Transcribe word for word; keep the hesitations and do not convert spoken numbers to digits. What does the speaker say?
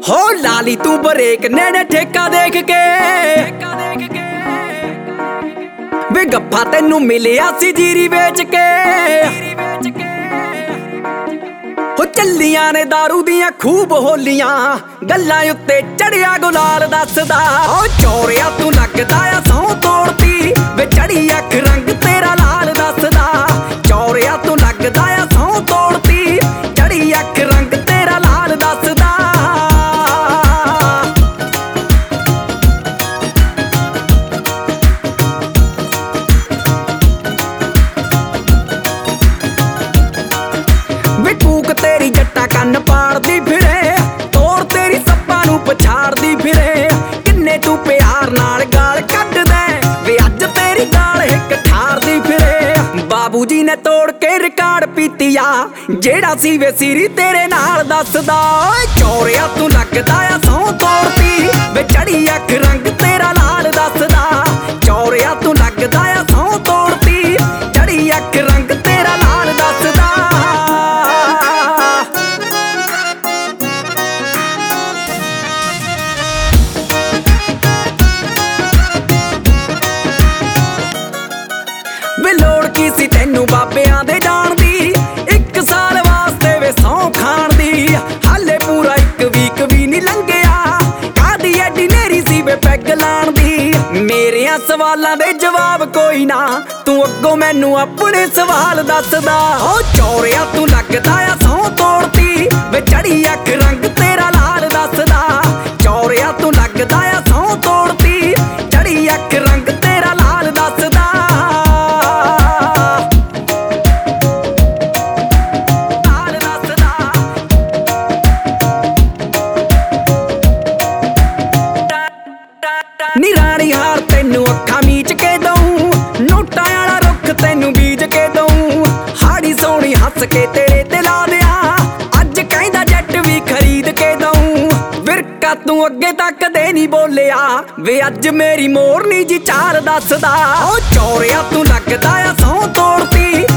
हो लाली तू ब्रेक नेने ठेका देख के वे गप्पा तेनू मिलिया सी जीरी बेच के हो चलियां ने दारू दियां खूब होलियां गल्लां उत्ते चढ़िया गुलाल दसदा ओ चोरिया तू लगदा आ सौ तोड़ती वे चढ़ी अख रंग तेरा लाल दसदा चोरिया तू लगदा आ सौ तोड़ती चढ़ी अख रंग तेरा लाल दसदा वे कूक तेरी जट्टा कन्न पाड़दी फिरे तोड़ तेरी सप्पा नू पछाड़दी फिरे किन्ने तू प्यार नाल गाल कड्ड दे वे अज तेरी गाल हिक ठारदी फिरे बाबू जी ने तोड़ के रिकार्ड पीतिया जेड़ा सी वे सीरी तेरे नाल दसदा ओए चोरिया तू लगदा आ सौ तोड़ती वे चढ़ी अख रंग तेरा लाल दसदा चोरिया तू लगदा आ सौ तोड़ती चढ़ी अख रंग तेरा लाल दसदा वे लोड़ की सी तेनू बाबियां दे जान दी इक साल वास्ते वे सौ खान दी हाले पूरा इक वीक भी नहीं लंघिया कादी एडी नेरी सी वे पैग लाण दी मेरियां सवालां दे जवाब कोई ना तू अग्गों मैनू अपने सवाल दसदा ओ चोरिया तू लगदा आ सौ तोड़ती वे चढ़ी अख रंग तेरा लाल दसदा चोरिया तू लगदा आ सौ तोड़ती चढ़ी अख रंग तेरा लाल दसदा नी रानी हार तेनू अखा मीच के दऊं नोटा आला रुख तेनू बीज के दऊं हाड़ी सोनी हस के तेरे ते ला दिया अज कहंदा जट भी खरीद के दऊं विरका तू अगे तक दे नहीं बोलिया वे अज मेरी मोरनी जी चाल दसदा ओ चोरिया तू लगदा आ सौ तोड़ती